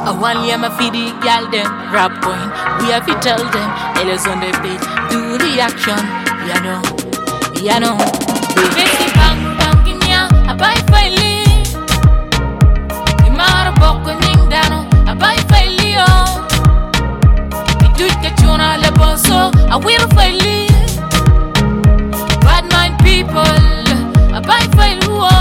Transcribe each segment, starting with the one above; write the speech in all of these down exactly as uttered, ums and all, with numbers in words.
I want you my feed the gal them rap going. We have to tell them, Ella's on the beat, do reaction. Yeah no, yeah no. Baby bang bang kinya, abay faili. Imara boko ning dano, abay faili yo. Idut kachuna le boso, I will faili. Bad mind people, abay faili wo.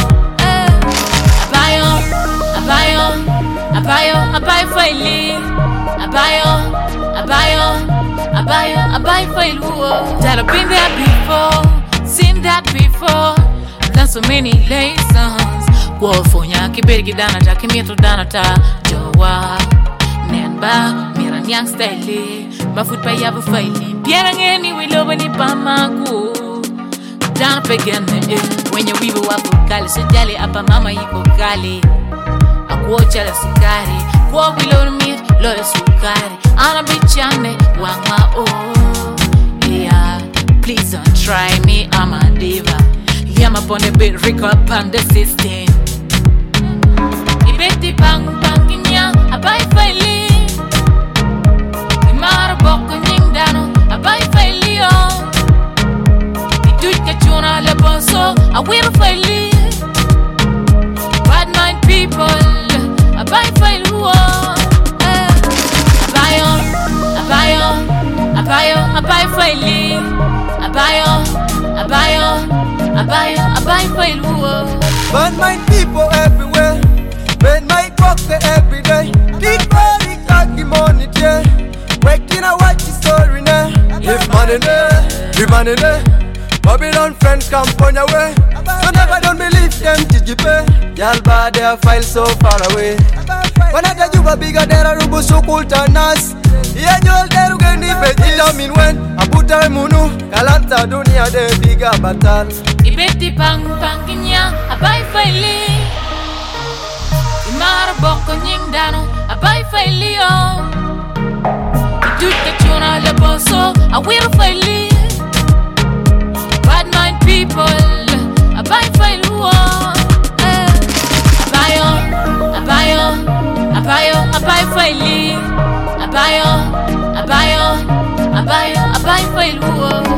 Abayo, abayo, abayo, abay faili. Abayo, abayo, abayo, abay faili wo. That I've been there before, seen that before. Done so many lessons. Kuofonya kibirgi dana ta kimieto dana ta jowa. Nenba mira nyang style. Mafut pa yabu faili. Pierang eni we love ni pamaku. Dana pegen me when you weave wafu kali sejali apa mama yiko kali. Akuocha la sukari. Kuo we love meat lo sukari. Ana bichane wangma oh. Yeah, please don't try me, I'm a diva. I'm up on the beat, Rico up on the system. Ibeti bang bang kinya, abay faili. Imara boko ning dano, abay faili yo. Idut kachuna le boso, I will faili. Bad mind people, abay faili wo. Abayo, abayo, abayo, abay faili. Abayo, abayo. Abayo, abayo fail wo. Bad mind people everywhere. Bad mind pocket every day. Big body cocky money yeah. Waking I watch the story now. If money there, the money there. Babylon friends come on your way. So never don't believe them till you pay. Y'all bad their file so far away. When I tell you a bigger than a rubu so cool to us. Yeah, you'll get to get it. It mean when I put a munu. Kalanta dunia de bigger battle. Ibeti bang bang kinya, abay faili. Imara boko nying dano, abay faili yo. Idut kachuna le boso, I will faili. Bad mind people, abay faili wo. Abayo, abayo, abayo, abay faili. Abayo, abayo, abayo, abay faili wo.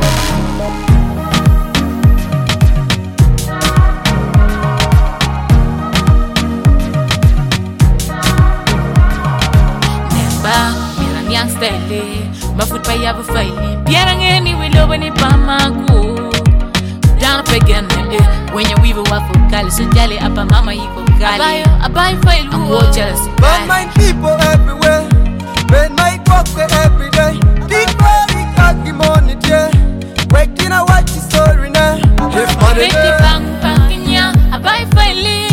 Yang style, mafut pa yabu faili. Pierang eni we love ni pamaku. Down up again when you weave wafu kali sejali apa mama yiko kali. Abayo, abayo faili wo. Bad mind people everywhere. Bad mind pocket every day. Big body cocky money yeah. Waking I watch the story now. If money there. Bang bang kinya, abayo faili.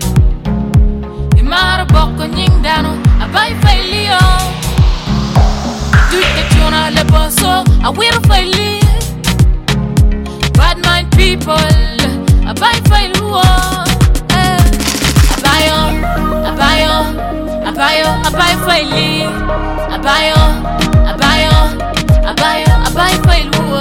Imara boko nying dano, abayo faili yo. Le boso, I will faili. Bad mind people, abay faili wo. Abayo, abayo, abayo, abay faili. Abayo, abayo, abayo, abay faili wo.